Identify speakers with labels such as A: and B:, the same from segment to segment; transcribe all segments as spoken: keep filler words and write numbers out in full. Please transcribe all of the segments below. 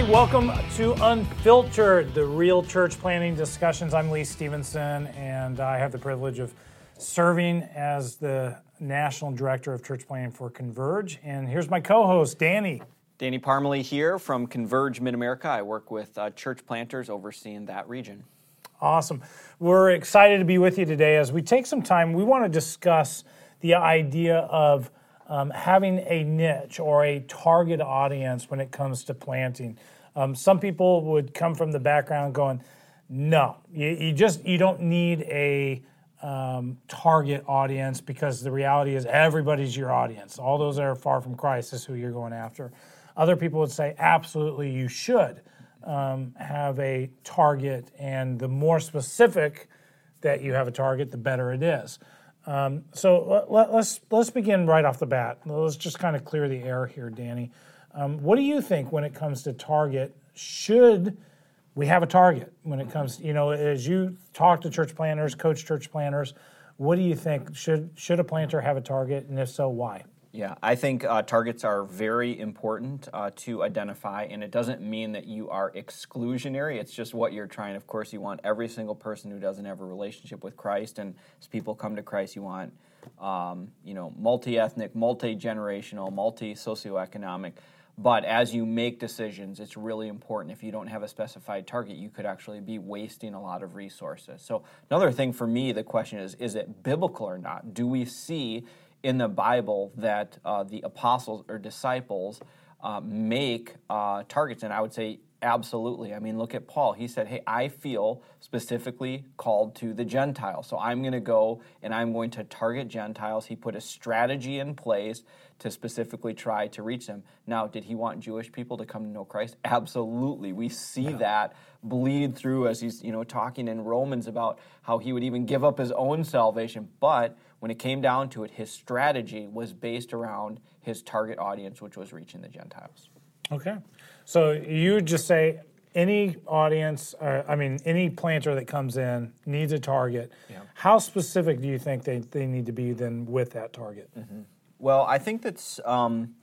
A: everybody. Welcome to Unfiltered, the real church planning discussions. I'm Lee Stevenson, and I have the privilege of serving as the National Director of Church Planning for Converge. And here's my co-host, Danny.
B: Danny Parmalee here from Converge Mid-America. I work with uh, church planters overseeing that region.
A: Awesome. We're excited to be with you today. As we take some time, we want to discuss the idea of um, having a niche or a target audience when it comes to planting. Um, some people would come from the background going, no, you, you just, you don't need a um, target audience, because the reality is everybody's your audience. All those that are far from Christ is who you're going after. Other people would say, absolutely, you should um, have a target, and the more specific that you have a target, the better it is. Um, so let, let's let's begin right off the bat. Let's just kind of clear the air here, Danny. Um, what do you think when it comes to target? Should we have a target when it comes, you know, as you talk to church planners, coach church planners, what do you think? Should should a planter have a target, and if so, why?
B: Yeah, I think uh, targets are very important uh, to identify, and it doesn't mean that you are exclusionary. It's just what you're trying. Of course, you want every single person who doesn't have a relationship with Christ, and as people come to Christ, you want, um, you know, multi-ethnic, multi-generational, multi-socioeconomic. But as you make decisions, it's really important. If you don't have a specified target, you could actually be wasting a lot of resources. So another thing for me, the question is, is it biblical or not? Do we see in the Bible that uh, the apostles or disciples uh, make uh, targets? And I would say absolutely. I mean, look at Paul. He said, hey, I feel specifically called to the Gentiles, so I'm going to go and I'm going to target Gentiles. He put a strategy in place to specifically try to reach them. Now, did he want Jewish people to come to know Christ? Absolutely. We see yeah. that bleed through as he's, you know, talking in Romans about how he would even give up his own salvation. But when it came down to it, his strategy was based around his target audience, which was reaching the Gentiles.
A: Okay. So you would just say any audience, uh, I mean, any planter that comes in needs a target. Yeah. How specific do you think they, they need to be then with that target?
B: Mm-hmm. Well, I think that's, um,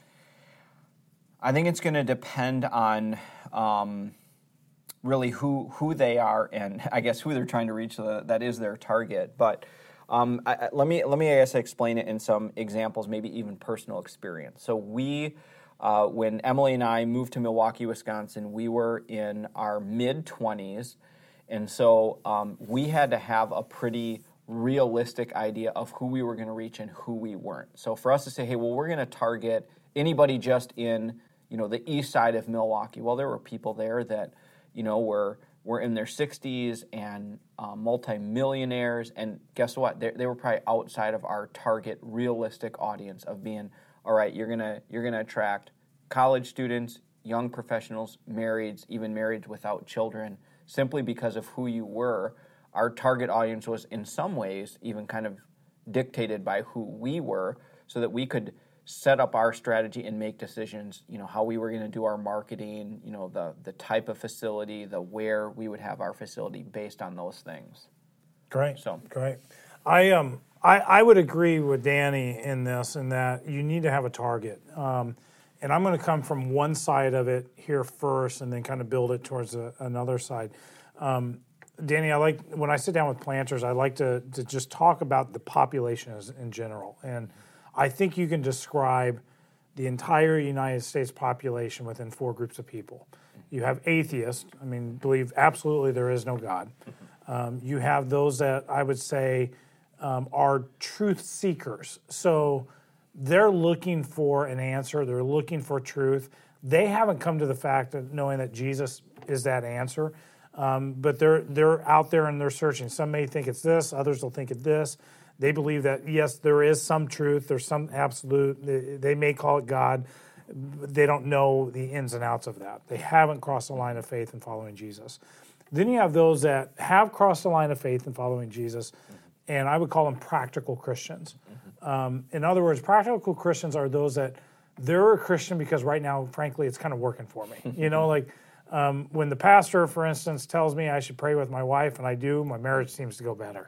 B: I think it's going to depend on um, really who who they are and I guess who they're trying to reach. So that, that is their target. But um, I, let me let me I guess explain it in some examples, maybe even personal experience. So we. Uh, when Emily and I moved to Milwaukee, Wisconsin, we were in our mid-twenties, and so um, we had to have a pretty realistic idea of who we were going to reach and who we weren't. So for us to say, hey, well, we're going to target anybody just in, you know, the east side of Milwaukee. Well, there were people there that, you know, were were in their sixties and uh, multimillionaires, and guess what? They, they were probably outside of our target realistic audience of being, all right, you're gonna you're gonna attract college students, young professionals, marrieds, even marrieds without children, simply because of who you were. Our target audience was in some ways even kind of dictated by who we were, so that we could set up our strategy and make decisions, you know, how we were going to do our marketing, you know, the the type of facility, the where we would have our facility based on those things.
A: Great. So great. I um I, I would agree with Danny in this, in that you need to have a target. Um, and I'm going to come from one side of it here first and then kind of build it towards a, another side. Um, Danny, I like, when I sit down with planters, I like to, to just talk about the population as, in general. And I think you can describe the entire United States population within four groups of people. You have atheists, I mean, believe absolutely there is no God. Um, you have those that I would say Um, are truth seekers. So they're looking for an answer. They're looking for truth. They haven't come to the fact of knowing that Jesus is that answer, um, but they're they're out there and they're searching. Some may think it's this. Others will think it's this. They believe that, yes, there is some truth. There's some absolute. They, they may call it God. They don't know the ins and outs of that. They haven't crossed the line of faith in following Jesus. Then you have those that have crossed the line of faith in following Jesus, and I would call them practical Christians. Mm-hmm. Um, in other words, practical Christians are those that they're a Christian because right now, frankly, it's kind of working for me. You know, like um, when the pastor, for instance, tells me I should pray with my wife, and I do, my marriage seems to go better.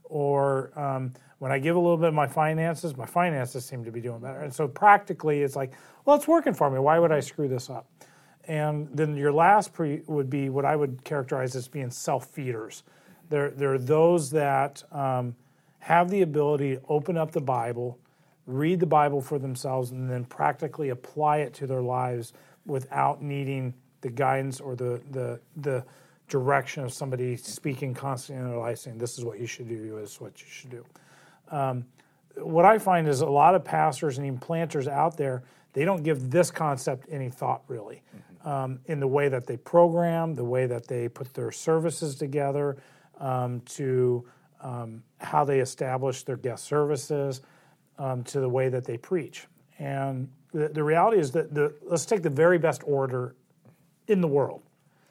A: Or um, when I give a little bit of my finances, my finances seem to be doing better. And so practically, it's like, well, it's working for me. Why would I screw this up? And then your last pre would be what I would characterize as being self-feeders. They're, they're those that um, have the ability to open up the Bible, read the Bible for themselves, and then practically apply it to their lives without needing the guidance or the the the direction of somebody speaking constantly in their life saying, this is what you should do, this is what you should do. Um, what I find is a lot of pastors and even planters out there, they don't give this concept any thought really. Mm-hmm. um, in the way that they program, the way that they put their services together, um, to um, how they establish their guest services, um, to the way that they preach. And the, the reality is that, the, let's take the very best orator in the world.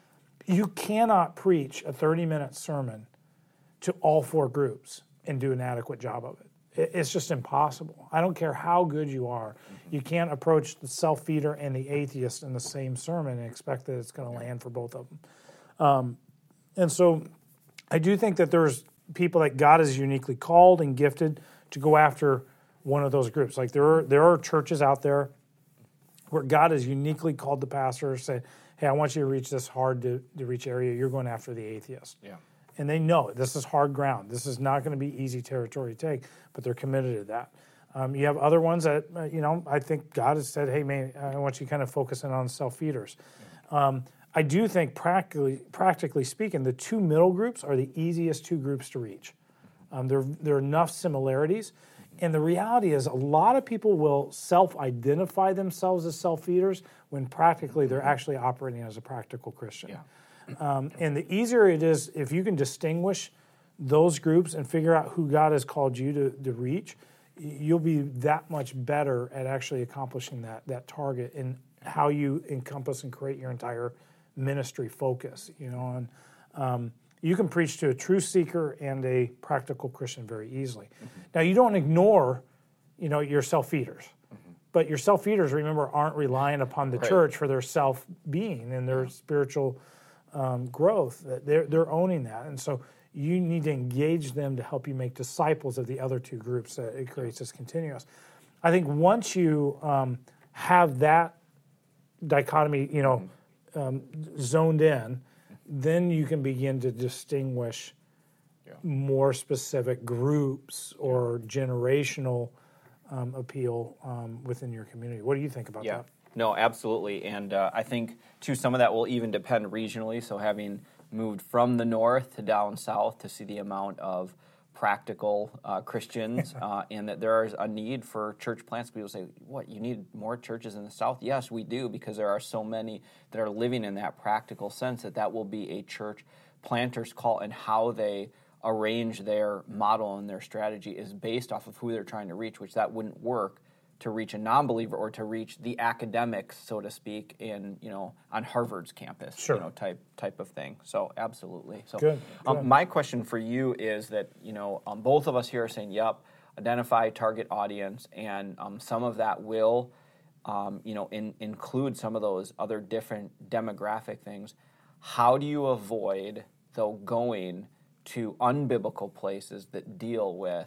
A: You cannot preach a thirty-minute sermon to all four groups and do an adequate job of it. It's just impossible. I don't care how good you are. You can't approach the self-feeder and the atheist in the same sermon and expect that it's going to land for both of them. Um, and so I do think that there's people that God has uniquely called and gifted to go after one of those groups. Like there are, there are churches out there where God has uniquely called the pastor and said, hey, I want you to reach this hard to, to reach area. You're going after the atheist.
B: Yeah.
A: And they know it. This is hard ground. This is not going to be easy territory to take, but they're committed to that. Um, you have other ones that, uh, you know, I think God has said, hey, man, I want you to kind of focus in on self-feeders. Yeah. Um, I do think practically practically speaking, the two middle groups are the easiest two groups to reach. Um, there, there are enough similarities. And the reality is a lot of people will self-identify themselves as self-feeders when practically they're actually operating as a practical Christian.
B: Yeah.
A: Um, and the easier it is if you can distinguish those groups and figure out who God has called you to, to reach, you'll be that much better at actually accomplishing that, that target and how you encompass and create your entire ministry focus. You know, and um, you can preach to a truth seeker and a practical Christian very easily. Mm-hmm. Now, you don't ignore, you know, your self-feeders. Mm-hmm. But your self-feeders, remember, aren't relying upon the right. church for their self-being and their yeah. spiritual um, growth. They're, they're owning that. And so you need to engage them to help you make disciples of the other two groups. That it creates this continuous. I think once you um, have that dichotomy, you know, um, zoned in, then you can begin to distinguish yeah. more specific groups or generational um, appeal um, within your community. What do you think about
B: yeah.
A: that?
B: No, absolutely. And uh, I think, too, some of that will even depend regionally. So having moved from the north to down south to see the amount of practical uh, Christians uh, and that there is a need for church plants. People say, what, you need more churches in the south? Yes, we do, because there are so many that are living in that practical sense that that will be a church planter's call, and how they arrange their model and their strategy is based off of who they're trying to reach, which that wouldn't work to reach a non-believer or to reach the academics, so to speak, in, you know, on Harvard's campus,
A: sure.
B: you know, type type of thing. So absolutely. So
A: good,
B: um,
A: good.
B: My question for you is that, you know, um, both of us here are saying, yep, identify target audience, and um, some of that will, um, you know, in, include some of those other different demographic things. How do you avoid, though, going to unbiblical places that deal with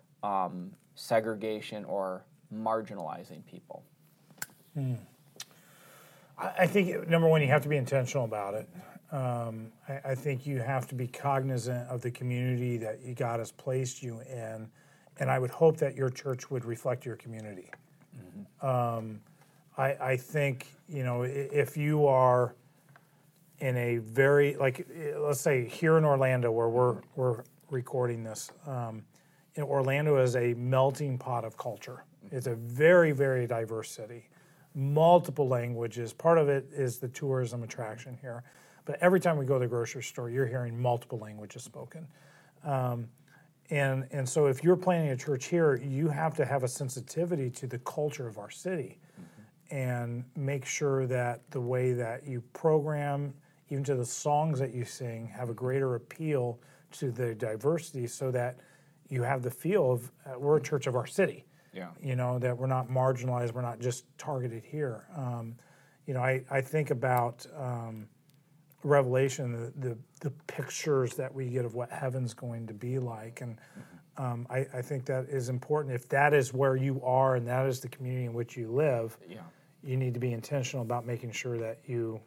B: um, segregation or marginalizing people?
A: Hmm. I think, number one, you have to be intentional about it. Um, I, I think you have to be cognizant of the community that God has placed you in, and I would hope that your church would reflect your community. Mm-hmm. Um, I, I think, you know, if you are in a very, like, let's say here in Orlando, where we're we're recording this, um, you know, Orlando is a melting pot of culture. It's a very, very diverse city, multiple languages. Part of it is the tourism attraction here. But every time we go to the grocery store, you're hearing multiple languages spoken. Um, and, and so if you're planning a church here, you have to have a sensitivity to the culture of our city mm-hmm. and make sure that the way that you program, even to the songs that you sing, have a greater appeal to the diversity so that you have the feel of uh, we're a church of our city. Yeah. You know, that we're not marginalized, we're not just targeted here. Um, you know, I, I think about um, Revelation, the, the the pictures that we get of what heaven's going to be like. And mm-hmm. um, I, I think that is important. If that is where you are and that is the community in which you live, yeah. you need to be intentional about making sure that you,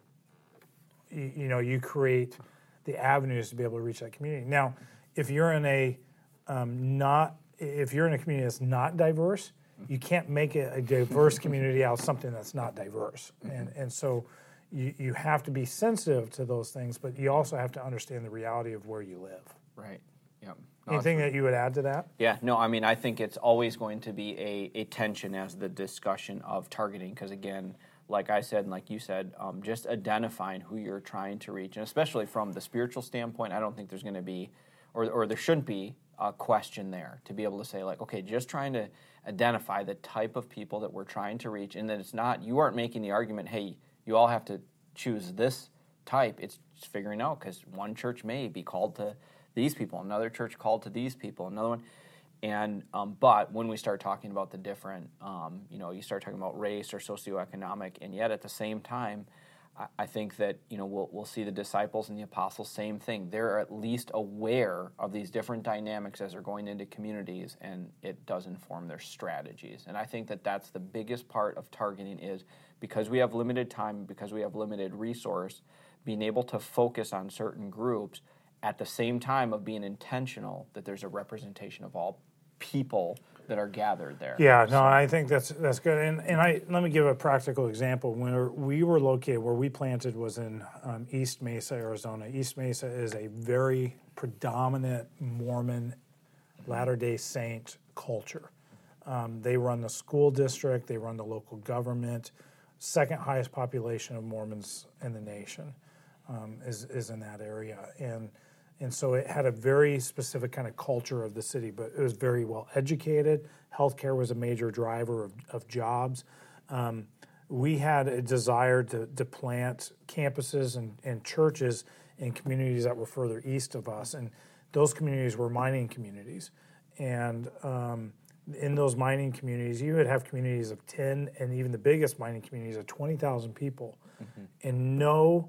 A: you, you know, you create the avenues to be able to reach that community. Now, if you're in a um, not, if you're in a community that's not diverse, you can't make it a diverse community out of something that's not diverse. And and so you, you have to be sensitive to those things, but you also have to understand the reality of where you live.
B: Right. Yep. No,
A: Anything that you would add to that?
B: Yeah, no, I mean, I think it's always going to be a, a tension as the discussion of targeting, because again, like I said and like you said, um, just identifying who you're trying to reach, and especially from the spiritual standpoint, I don't think there's going to be, or or there shouldn't be, a question there to be able to say, like, okay, just trying to identify the type of people that we're trying to reach, and that it's not, you aren't making the argument, hey, you all have to choose this type. It's just figuring out, because one church may be called to these people, another church called to these people, another one. And um, but when we start talking about the different, um, you know, you start talking about race or socioeconomic, and yet at the same time, I, I think that, you know, we'll we'll see the disciples and the apostles, same thing. They're at least aware of these different dynamics as they're going into communities, and it does inform their strategies. And I think that that's the biggest part of targeting, is because we have limited time, because we have limited resource, being able to focus on certain groups at the same time of being intentional that there's a representation of all people that are gathered there.
A: Yeah, no, I think that's that's good. And and I let me give a practical example. When we were located, where we planted was in um, East Mesa, Arizona. East Mesa is a very predominant Mormon, Latter-day Saint culture. Um, they run the school district, they run the local government. Second highest population of Mormons in the nation um, is is in that area, and. And so it had a very specific kind of culture of the city, but it was very well educated. Healthcare was a major driver of, of jobs. Um, we had a desire to, to plant campuses and, and churches in communities that were further east of us. And those communities were mining communities. And um, in those mining communities, you would have communities of ten, and even the biggest mining communities of twenty thousand people, mm-hmm. and no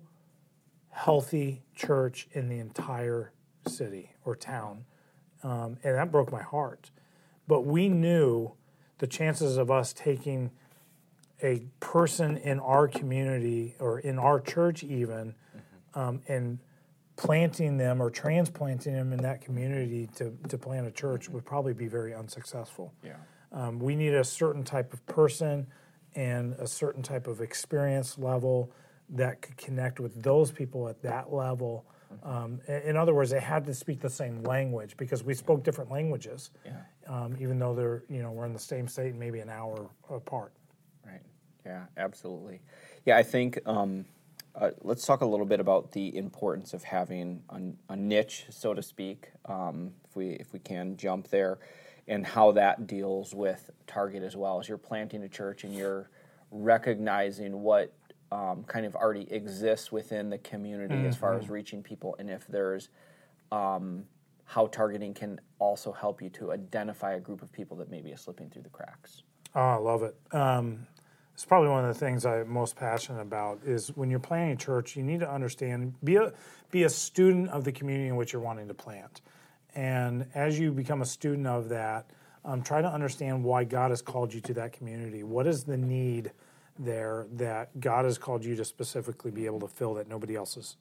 A: healthy church in the entire city or town, um, and that broke my heart. But we knew the chances of us taking a person in our community or in our church even, mm-hmm. um, and planting them or transplanting them in that community to, to plant a church would probably be very unsuccessful.
B: Yeah.
A: Um, we need a certain type of person and a certain type of experience level that could connect with those people at that level. Um, in other words, they had to speak the same language, because we spoke different languages,
B: yeah.
A: um, even though they're, you know, we're in the same state and maybe an hour apart.
B: Right. Yeah, absolutely. Yeah, I think um, uh, let's talk a little bit about the importance of having a, a niche, so to speak, um, if we if we can jump there, and how that deals with target as well. As you're planting a church and you're recognizing what Um, kind of already exists within the community, mm-hmm. as far as reaching people, and if there's um, how targeting can also help you to identify a group of people that maybe is slipping through the cracks.
A: Oh, I love it. Um, it's probably one of the things I'm most passionate about is when you're planting a church, you need to understand, be a, be a student of the community in which you're wanting to plant. And as you become a student of that, um, try to understand why God has called you to that community. What is the need there that God has called you to specifically be able to fill that nobody else is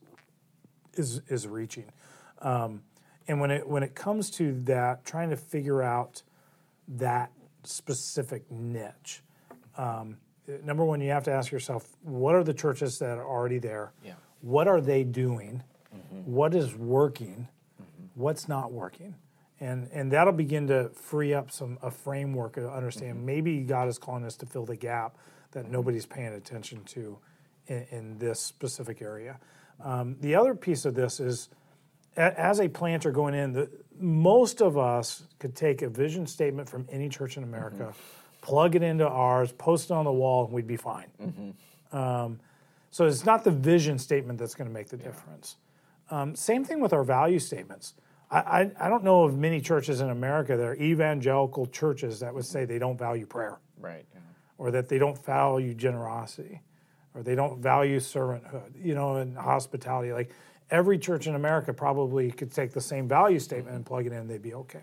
A: is, is reaching. Um, and when it when it comes to that, trying to figure out that specific niche, um, number one, you have to ask yourself, what are the churches that are already there?
B: Yeah.
A: What are they doing?
B: Mm-hmm.
A: What is working? Mm-hmm. What's not working? And and that'll begin to free up some a framework to understand, mm-hmm. maybe God is calling us to fill the gap that nobody's paying attention to in, in this specific area. Um, the other piece of this is, a, as a planter going in, the, most of us could take a vision statement from any church in America, mm-hmm. plug it into ours, post it on the wall, and we'd be fine. Mm-hmm. Um, so it's not the vision statement that's going to make the yeah. difference. Um, same thing with our value statements. I, I, I don't know of many churches in America that are evangelical churches that would say they don't value prayer.
B: Right. Yeah.
A: Or that they don't value generosity, or they don't value servanthood, you know, and hospitality. Like every church in America probably could take the same value statement and plug it in, and they'd be okay.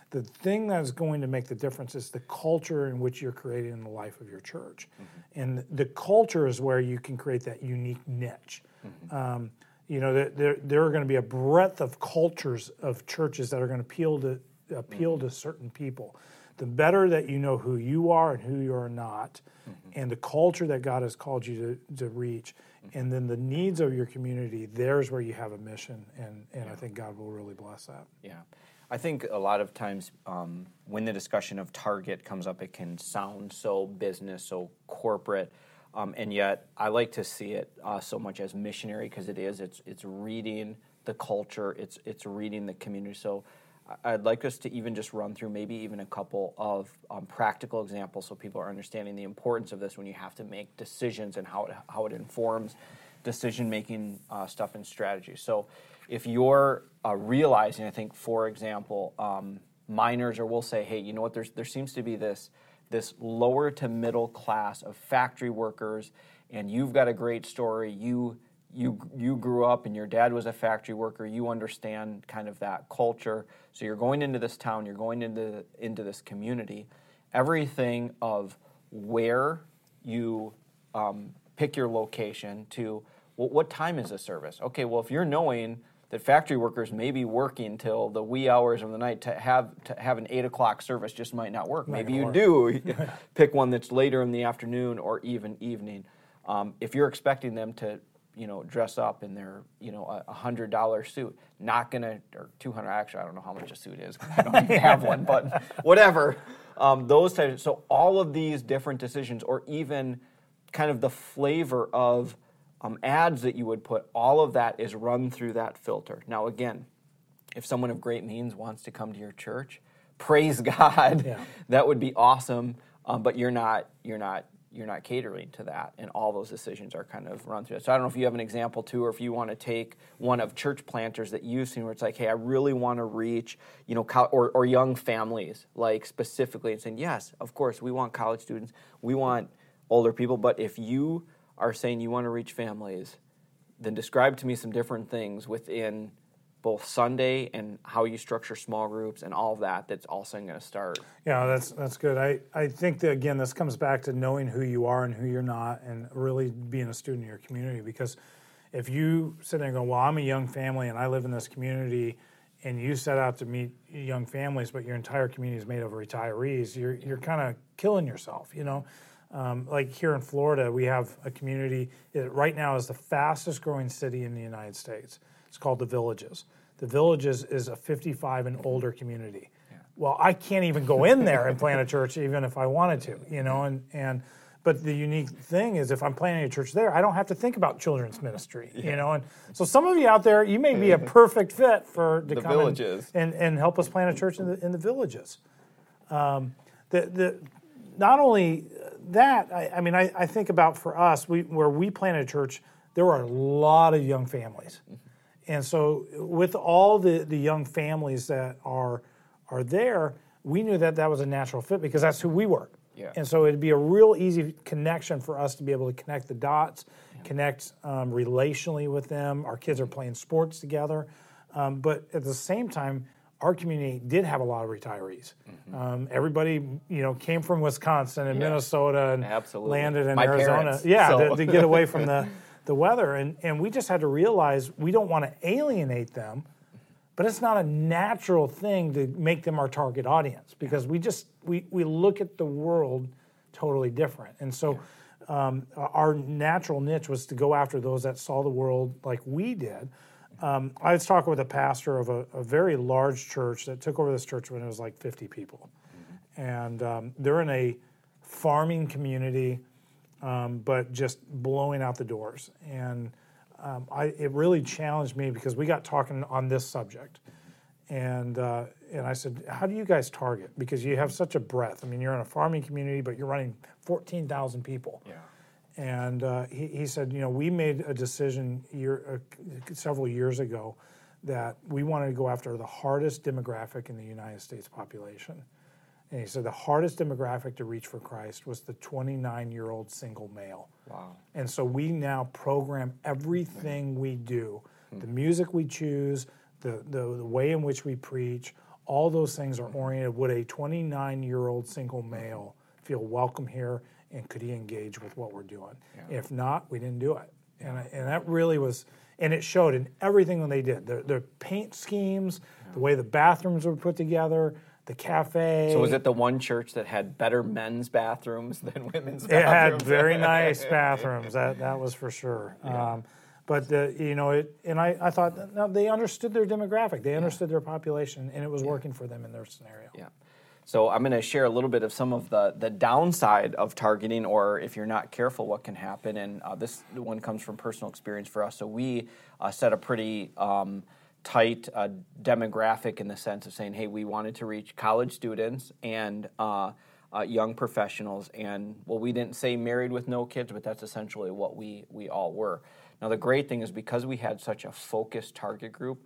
A: The thing that's going to make the difference is the culture in which you're creating in the life of your church. Mm-hmm. And the culture is where you can create that unique niche. Mm-hmm. Um, you know, there, there are going to be a breadth of cultures of churches that are going to appeal to appeal mm-hmm. to certain people. The better that you know who you are and who you are not, mm-hmm. and the culture that God has called you to, to reach, mm-hmm. and then the needs of your community, there's where you have a mission, and, and yeah. I think God will really bless that.
B: Yeah. I think a lot of times um, when the discussion of target comes up, it can sound so business, so corporate, um, and yet I like to see it uh, so much as missionary, because it is. It's it's reading the culture. It's it's reading the community. So I'd like us to even just run through maybe even a couple of um, practical examples so people are understanding the importance of this when you have to make decisions and how it, how it informs decision-making uh, stuff and strategy. So if you're uh, realizing, I think, for example, um, miners, or we'll say, hey, you know what, there's, there seems to be this, this lower to middle class of factory workers, and you've got a great story, you You you grew up and your dad was a factory worker. You understand kind of that culture. So you're going into this town. You're going into into this community. Everything of where you um, pick your location to, well, what time is the service? Okay, well, if you're knowing that factory workers may be working till the wee hours of the night, to have to have an eight o'clock service just might not work. Maybe you do pick one that's later in the afternoon or even evening. Um, if you're expecting them to, you know, dress up in their, you know, a hundred dollar suit, not gonna, or two hundred. Actually, I don't know how much a suit is. I don't even have one, but whatever. Um, those types. So all of these different decisions, or even kind of the flavor of um, ads that you would put, all of that is run through that filter. Now, again, if someone of great means wants to come to your church, praise God. Yeah. That would be awesome. Um, but you're not. You're not. You're not catering to that, and all those decisions are kind of run through it. So I don't know if you have an example too, or if you want to take one of church planters that you've seen where it's like, hey, I really want to reach, you know, co- or, or young families, like specifically, and saying, yes, of course, we want college students, we want older people, but if you are saying you want to reach families, then describe to me some different things within both Sunday and how you structure small groups and all of that, that's also going to start.
A: Yeah, that's that's good. I, I think that, again, this comes back to knowing who you are and who you're not, and really being a student of your community. Because if you sit there and go, well, I'm a young family and I live in this community, and you set out to meet young families, but your entire community is made of retirees, you're you're kind of killing yourself, you know? Um, like here in Florida, we have a community that right now is the fastest growing city in the United States. It's called The Villages. The Villages is a fifty-five and older community. Yeah. Well, I can't even go in there and plant a church even if I wanted to, you know. And, and but the unique thing is, if I'm planting a church there, I don't have to think about children's ministry, yeah. you know. And so some of you out there, you may be a perfect fit for to
B: the
A: come
B: villages.
A: And, and, and help us plant a church in the in the villages. Um, the the not only that, I, I mean, I, I think about for us, we where we planted a church, there were a lot of young families. Mm-hmm. And so with all the, the young families that are are there, we knew that that was a natural fit because that's who we were. Yeah. And so it'd be a real easy connection for us to be able to connect the dots, yeah. connect um, relationally with them. Our kids are playing sports together. Um, but at the same time, our community did have a lot of retirees. Mm-hmm. Um, everybody, you know, came from Wisconsin and yeah. Minnesota and
B: Absolutely.
A: landed in
B: My
A: Arizona.
B: Parents,
A: yeah,
B: so.
A: to, to get away from the... the weather, and, and we just had to realize we don't want to alienate them, but it's not a natural thing to make them our target audience because we just, we, we look at the world totally different. And so um, our natural niche was to go after those that saw the world like we did. Um, I was talking with a pastor of a, a very large church that took over this church when it was like fifty people. Mm-hmm. And um, they're in a farming community, Um, but just blowing out the doors. And um, I, it really challenged me because we got talking on this subject. And uh, and I said, how do you guys target? Because you have such a breadth. I mean, you're in a farming community, but you're running fourteen thousand people. Yeah. And uh, he, he said, you know, we made a decision year, uh, several years ago that we wanted to go after the hardest demographic in the United States population. And he said the hardest demographic to reach for Christ was the twenty-nine-year-old single male. Wow. And so we now program everything we do, the music we choose, the, the, the way in which we preach, all those things are oriented. Would a twenty-nine-year-old single male feel welcome here, and could he engage with what we're doing? Yeah. If not, we didn't do it. And, I, and that really was, and it showed in everything that they did. Their, their paint schemes, yeah. the way the bathrooms were put together, the cafe.
B: So was it the one church that had better men's bathrooms than women's
A: it
B: bathrooms?
A: It had very nice bathrooms, that that was for sure.
B: Yeah.
A: Um, but, the, you know, it, and I, I thought, no, they understood their demographic. They understood yeah. their population, and it was yeah. working for them in their scenario.
B: Yeah. So I'm going to share a little bit of some of the, the downside of targeting, or if you're not careful, what can happen. And uh, this one comes from personal experience for us. So we uh, set a pretty um, tight uh, demographic in the sense of saying, hey, we wanted to reach college students and uh, uh, young professionals. And, well, we didn't say married with no kids, but that's essentially what we, we all were. Now, the great thing is because we had such a focused target group,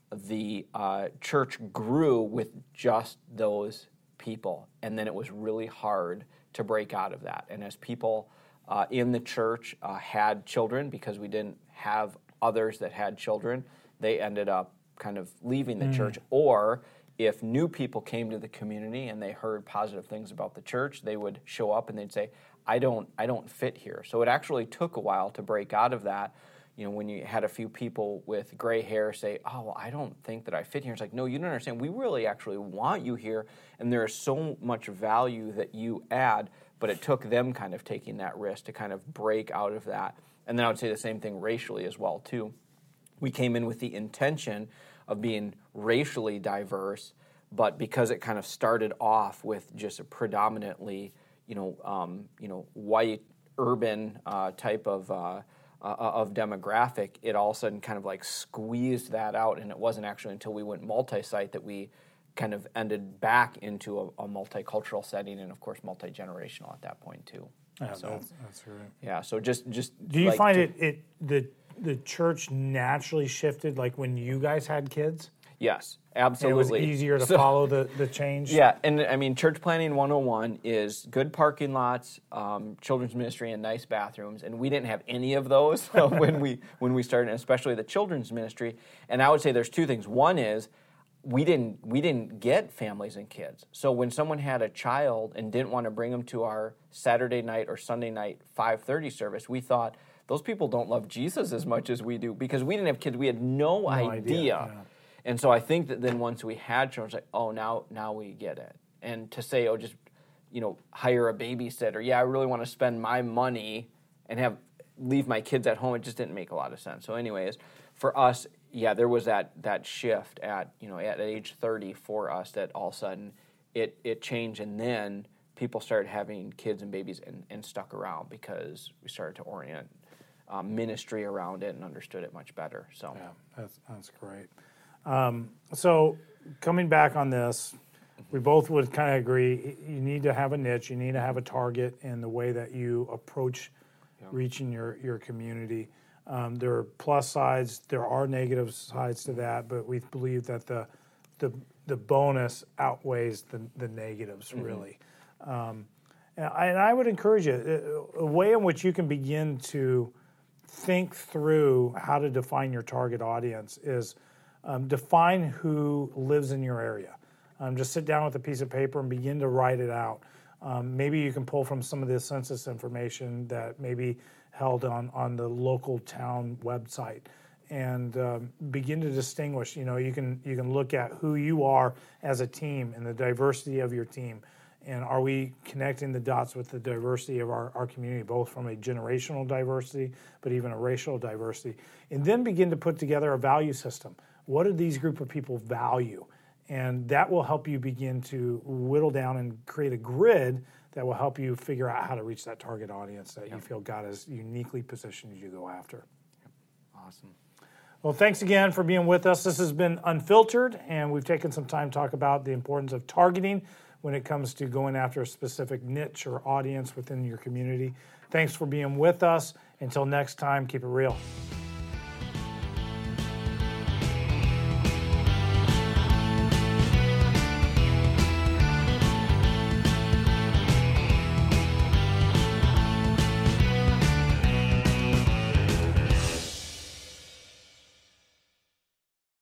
B: the uh, church grew with just those people, and then it was really hard to break out of that. And as people uh, in the church uh, had children, because we didn't have others that had children, they ended up kind of leaving the mm. church. Or if new people came to the community and they heard positive things about the church, they would show up and they'd say, I don't, I don't fit here. So it actually took a while to break out of that. You know, when you had a few people with gray hair say, oh, well, I don't think that I fit here. It's like, no, you don't understand. We really actually want you here, and there is so much value that you add, but it took them kind of taking that risk to kind of break out of that. And then I would say the same thing racially as well, too. We came in with the intention of being racially diverse, but because it kind of started off with just a predominantly, you know, um, you know, white, urban uh, type of uh Uh, of demographic, it all of a sudden kind of like squeezed that out, and it wasn't actually until we went multi-site that we kind of ended back into a, a multicultural setting, and of course multi-generational at that point too.
A: Yeah,
B: so,
A: that's, that's right.
B: Yeah, so just just.
A: Do you
B: like
A: find
B: to,
A: it it the the church naturally shifted like when you guys had kids?
B: Yes, absolutely.
A: And it was easier to so, follow the, the change?
B: Yeah, and I mean, Church Planning one oh one is good parking lots, um, children's ministry, and nice bathrooms, and we didn't have any of those when we when we started, especially the children's ministry. And I would say there's two things. One is we didn't we didn't get families and kids. So when someone had a child and didn't want to bring them to our Saturday night or Sunday night five thirty service, we thought, those people don't love Jesus as much as we do, because we didn't have kids. We had no, no idea. idea. Yeah. And so I think that then once we had children, it's like, oh, now now we get it. And to say, oh, just, you know, hire a babysitter. Yeah, I really want to spend my money and have leave my kids at home. It just didn't make a lot of sense. So anyways, for us, yeah, there was that that shift at, you know, at age thirty for us that all of a sudden it, it changed. And then people started having kids and babies and, and stuck around because we started to orient um, ministry around it and understood it much better. So
A: yeah, that's, that's great. Um, so coming back on this, we both would kind of agree, you need to have a niche, you need to have a target in the way that you approach yeah. reaching your, your community. Um, there are plus sides, there are negative sides to that, but we believe that the the, the bonus outweighs the, the negatives, mm-hmm. really. Um, and, I, and I would encourage you, a, a way in which you can begin to think through how to define your target audience is Um, define who lives in your area. Um, just sit down with a piece of paper and begin to write it out. Um, maybe you can pull from some of the census information that may be held on, on the local town website and um, begin to distinguish. You know, you can you can look at who you are as a team and the diversity of your team. And are we connecting the dots with the diversity of our, our community, both from a generational diversity, but even a racial diversity? And then begin to put together a value system. What do these group of people value? And that will help you begin to whittle down and create a grid that will help you figure out how to reach that target audience that yep. you feel God has uniquely positioned you to go after.
B: Yep. Awesome.
A: Well, thanks again for being with us. This has been Unfiltered, and we've taken some time to talk about the importance of targeting when it comes to going after a specific niche or audience within your community. Thanks for being with us. Until next time, keep it real.